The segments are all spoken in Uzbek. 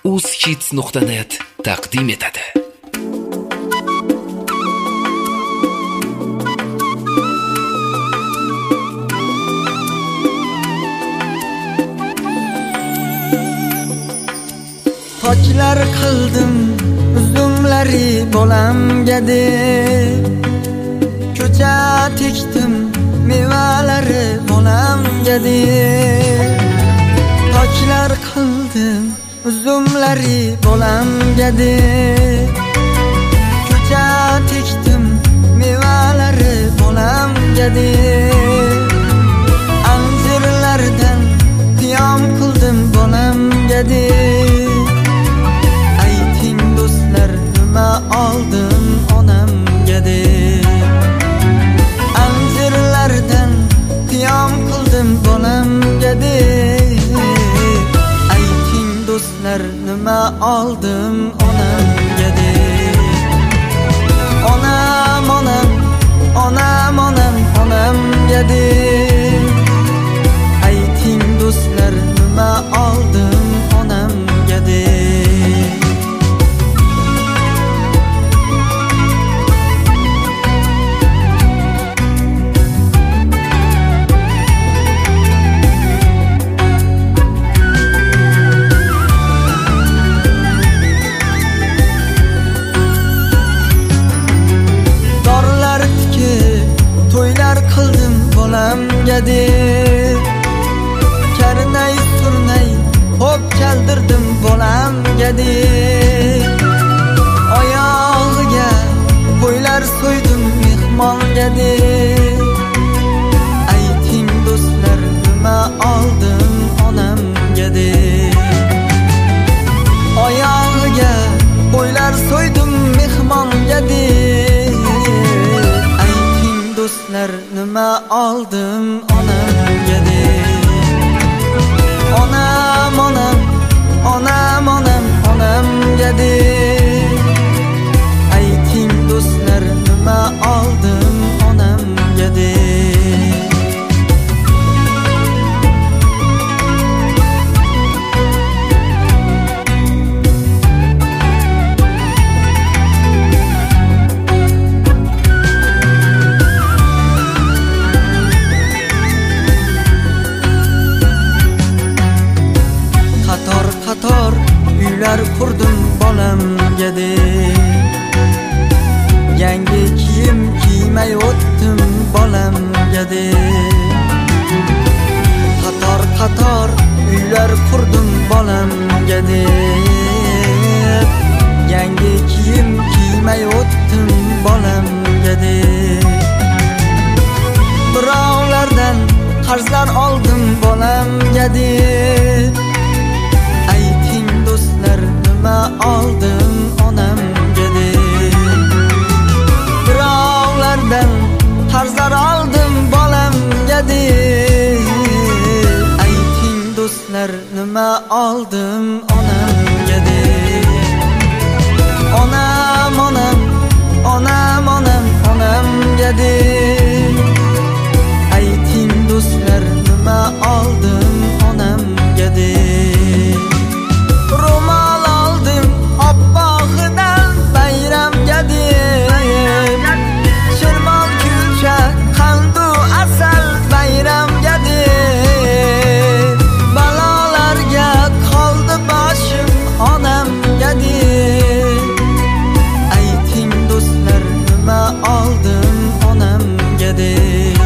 uzhits.net taqdim etadi. Tochlar qildim uzumlari bolamga deb, ko'cha tikdim mevalari bolamga deb. Tochlar qildim uzumlari bolamga deb, ko'cha tikdim mevalari bolamga deb. Anjirlardan qiyom qildim bolamga deb. Ayting do'stlar, nima oldim onamga deb. Anjirlardan qiyom qildim bolamga deb. Ayting do'stlar, nima oldim onamga deb. Onam, onam, onam, onam, onamga deb. Ayting do'stlar, nima oldim onamga deb. Dorlar tikib to'ylar qildim bolamga deb. Karnay surnay hop chaldirdim bolamga deb. Oyog'iga qo'ylar so'ydim mehmonga deb. Ayting do'stlar, nima oldim onamga deb. Oyog'iga qo'ylar so'ydim mehmonga deb. Ayting do'stlar, nima oldim onamga deb. Onam, onam, onam, onam, onamga deb. Ayting do'stlar, nima oldim onamga deb. Qator uylar qurdim bolamga deb. Yangi kiyim kiymay o'tdim bolamga deb. Qator uylar qurdim bolamga deb. Yangi kiyim kiymay o'tdim bolamga deb. Birovlardan qarzlar oldim bolamga deb. Ayting do'stlar, nima oldim onamga deb. Birovlardan qarzlar oldim bolamga deb. Ayting do'stlar, nima oldim onamga deb. Onam, onam, onam, onam, onamga deb. Ayting do'stlar, nima oldim onamga deb. Ro'mol oldim oppog'idan bayramga deb. Shirmol kulcha qandu asal bayramga deb. Balolarga qoldi boshim onamga deb. Ayting do'stlar, nima oldim onamga deb.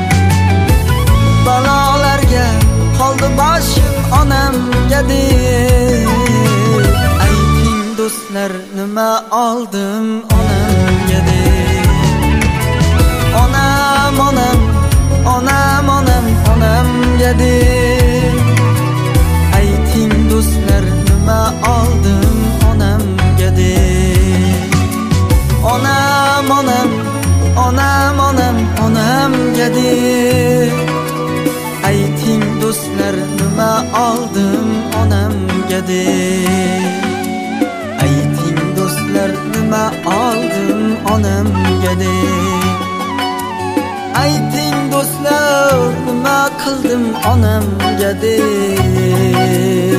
Balolarga qoldi boshim onamga deb. Ayting do'stlar, nima oldim onamga deb. Onam, onam, onam, onam, onamga deb. Ayting do'stlar, nima oldim onamga deb. Onam, onam, onam, onam, onamga deb. Ayting do'stlar, nima oldim onamga deb. Ayting do'stlar, nima oldim onamga deb. Ayting do'stlar, nima qildim onamga deb.